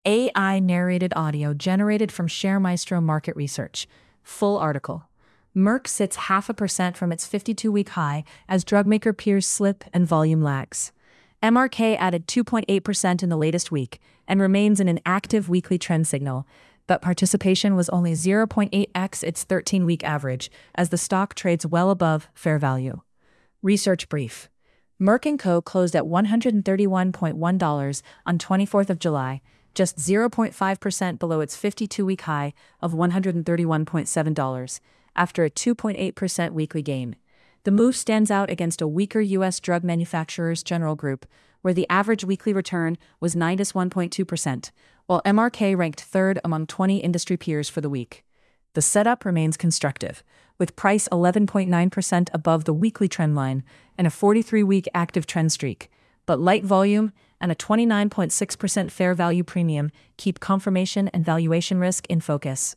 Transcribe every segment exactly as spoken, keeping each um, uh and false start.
A I-narrated audio generated from ShareMaestro Market Research. Full article. Merck sits half a percent from its fifty-two-week high as drugmaker peers slip and volume lags. M R K added two point eight percent in the latest week and remains in an active weekly trend signal, but participation was only zero point eight x its thirteen-week average as the stock trades well above fair value. Research brief. Merck and Co. closed at one hundred thirty-one point one dollars on twenty-fourth of July, just zero point five percent below its fifty-two-week high of one hundred thirty-one point seven dollars, after a two point eight percent weekly gain. The move stands out against a weaker U S drug manufacturers General Group, where the average weekly return was minus one point two percent, while M R K ranked third among twenty industry peers for the week. The setup remains constructive, with price eleven point nine percent above the weekly trend line and a forty-three-week active trend streak, but light volume and a twenty-nine point six percent fair value premium keep confirmation and valuation risk in focus.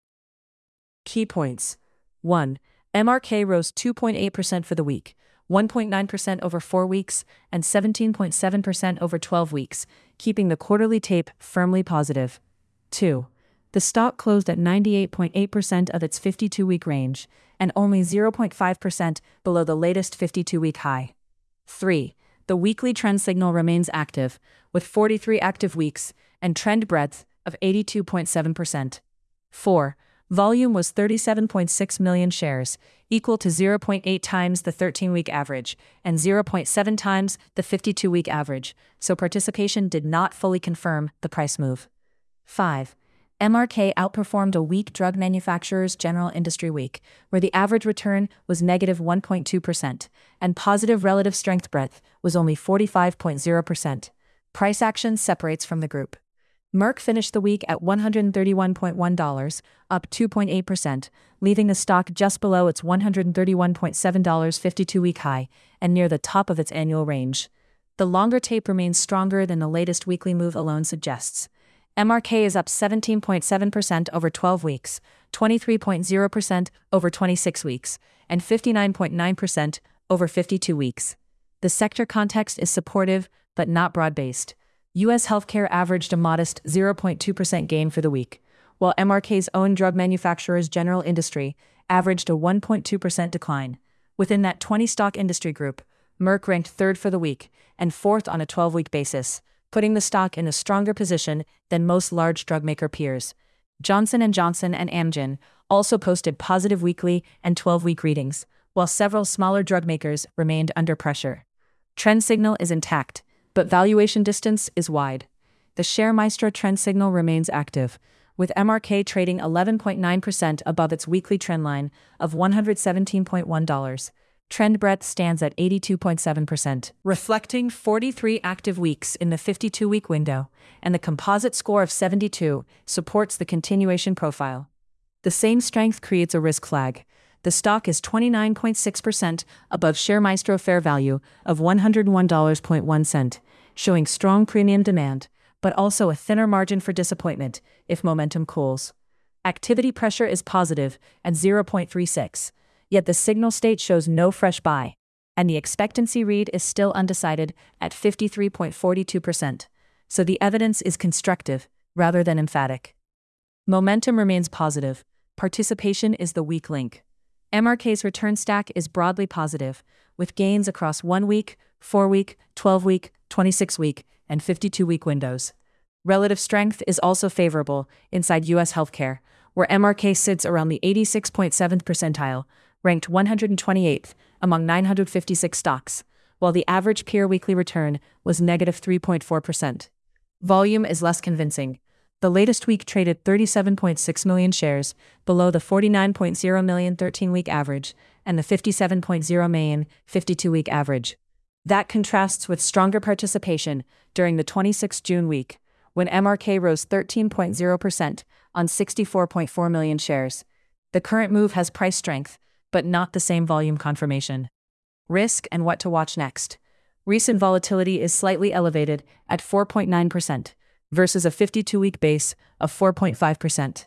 Key points. one. M R K rose two point eight percent for the week, one point nine percent over four weeks, and seventeen point seven percent over twelve weeks, keeping the quarterly tape firmly positive. two. The stock closed at ninety-eight point eight percent of its fifty-two-week range, and only zero point five percent below the latest fifty-two-week high. three. The weekly trend signal remains active, with forty-three active weeks and trend breadth of eighty-two point seven percent. four. Volume was thirty-seven point six million shares, equal to zero point eight times the thirteen-week average and zero point seven times the fifty-two-week average, so participation did not fully confirm the price move. five. M R K outperformed a weak drug manufacturers General Industry week, where the average return was negative one point two percent, and positive relative strength breadth was only forty-five point zero percent. Price action separates from the group. Merck finished the week at one hundred thirty-one point one dollars, up two point eight percent, leaving the stock just below its one hundred thirty-one point seven dollars fifty-two-week high and near the top of its annual range. The longer tape remains stronger than the latest weekly move alone suggests. M R K is up seventeen point seven percent over twelve weeks, twenty-three point zero percent over twenty-six weeks, and fifty-nine point nine percent over fifty-two weeks. The sector context is supportive, but not broad-based. U S healthcare averaged a modest zero point two percent gain for the week, while M R K's own drug manufacturers General Industry averaged a one point two percent decline. Within that twenty-stock industry group, Merck ranked third for the week and fourth on a twelve-week basis, putting the stock in a stronger position than most large drugmaker peers. Johnson and Johnson and Amgen also posted positive weekly and twelve-week readings, while several smaller drugmakers remained under pressure. Trend signal is intact, but valuation distance is wide. The ShareMaestro trend signal remains active, with M R K trading eleven point nine percent above its weekly trend line of one hundred seventeen point one dollars. Trend breadth stands at eighty-two point seven percent, reflecting forty-three active weeks in the fifty-two-week window, and the composite score of seventy-two supports the continuation profile. The same strength creates a risk flag. The stock is twenty-nine point six percent above ShareMaestro fair value of one hundred one dollars and one cent, showing strong premium demand, but also a thinner margin for disappointment if momentum cools. Activity pressure is positive at zero point three six, yet the signal state shows no fresh buy, and the expectancy read is still undecided at fifty-three point four two percent, so the evidence is constructive rather than emphatic. Momentum remains positive. Participation is the weak link. M R K's return stack is broadly positive, with gains across one-week, four-week, twelve-week, twenty-six-week, and fifty-two-week windows. Relative strength is also favorable inside U S healthcare, where M R K sits around the eighty-six point seventh percentile, ranked one hundred twenty-eighth among nine hundred fifty-six stocks, while the average peer weekly return was negative three point four percent. Volume is less convincing. The latest week traded thirty-seven point six million shares, below the forty-nine point zero million thirteen-week average and the fifty-seven point zero million fifty-two-week average. That contrasts with stronger participation during the twenty-sixth of June week, when M R K rose thirteen point zero percent on sixty-four point four million shares. The current move has price strength, but not the same volume confirmation. Risk and what to watch next. Recent volatility is slightly elevated at four point nine percent. Versus a fifty-two-week base of four point five percent.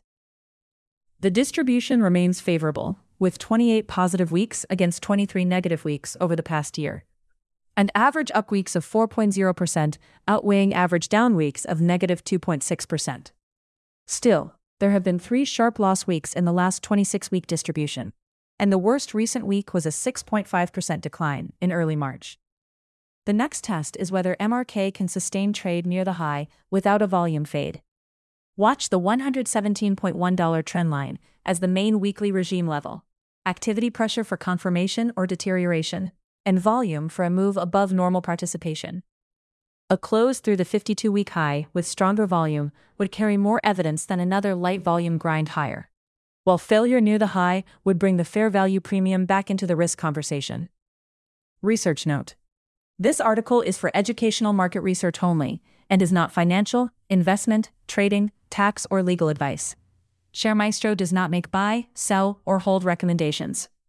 The distribution remains favorable, with twenty-eight positive weeks against twenty-three negative weeks over the past year. and average up weeks of four point zero percent, outweighing average down weeks of negative two point six percent. Still, there have been three sharp loss weeks in the last twenty-six week distribution, and the worst recent week was a six point five percent decline in early March. The next test is whether M R K can sustain trade near the high without a volume fade. Watch the one hundred seventeen point one dollars trend line as the main weekly regime level, activity pressure for confirmation or deterioration, and volume for a move above normal participation. A close through the fifty-two week high with stronger volume would carry more evidence than another light volume grind higher, while failure near the high would bring the fair value premium back into the risk conversation. Research note: this article is for educational market research only and is not financial, investment, trading, tax, or legal advice. ShareMaestro does not make buy, sell, or hold recommendations.